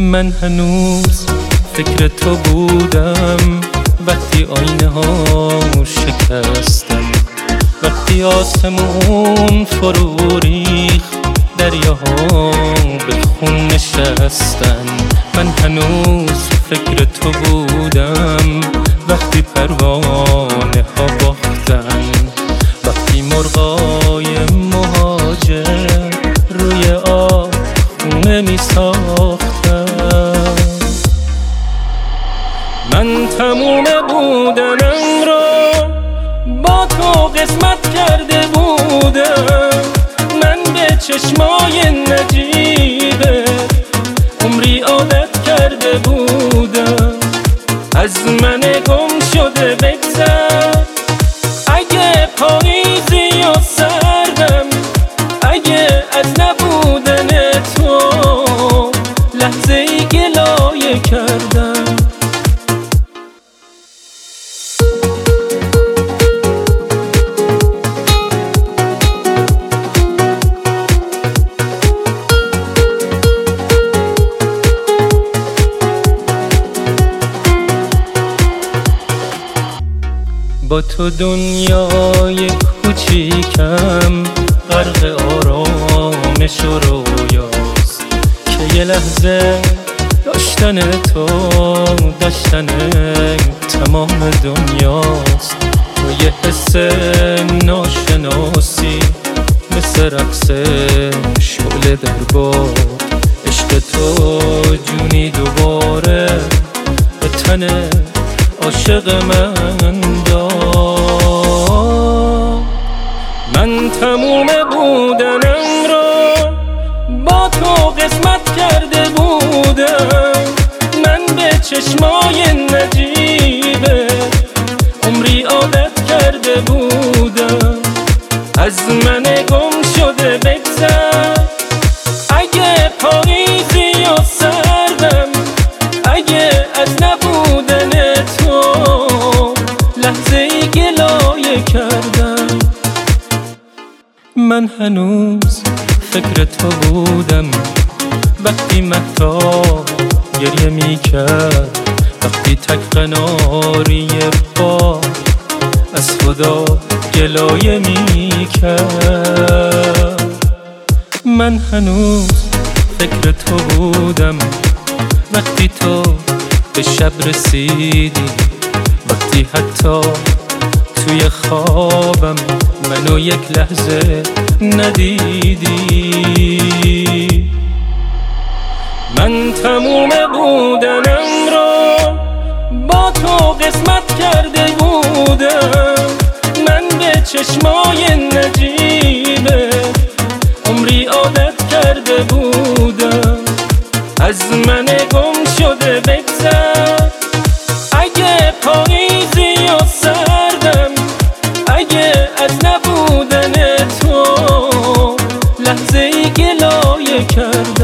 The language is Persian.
من هنوز فکر تو بودم وقتی آینه ها شکستم، وقتی آسمون فرو ریخت، دریاها به خون نشستن. من هنوز فکر تو بودم وقتی پروانه ها باختن، وقتی مرغای مهاجر روی آب خونه می ساختن. من تموم بودنم را با تو قسمت کرده بودم، من به چشمای نجیبه عمری عادت کرده بودم. از من گم شده بگذر، اگه پاییزی و سردم، اگه از نبودن تو لحظه ای گلایه کردم. با تو دنیای کوچیکم غرق آرامش و رویاست که یه لحظه داشتن تو داشتن تمام دنیاست. تو یه حس ناشناسی مثل رقص شعله در باد، عشق تو جونی دوباره به تن عاشق من داد. من تموم بودنم را با تو قسمت کرده بودم، من به چشمای نجیبه عمری عادت کرده بودم. از من گم شده بگذر، اگه پاییزی و سردم، اگه از نبودن تو لحظه ای گلایه کردم. من هنوز فکر تو بودم وقتی مهتاب گریه می کرد، وقتی تک قناری باد از خدا گلایه می کرد. من هنوز فکر تو بودم وقتی تو به شب رسیدی، وقتی حتی توی خوابم منو یک لحظه ندیدی. من تموم بودنم را با تو قسمت کرده بودم، من به چشمای نجیبه عمری عادت کرده بودم. از من گم شده بگذر، اگه پاییزی و سردم، اگه از نبودن تو لحظه ای گلایه کردم.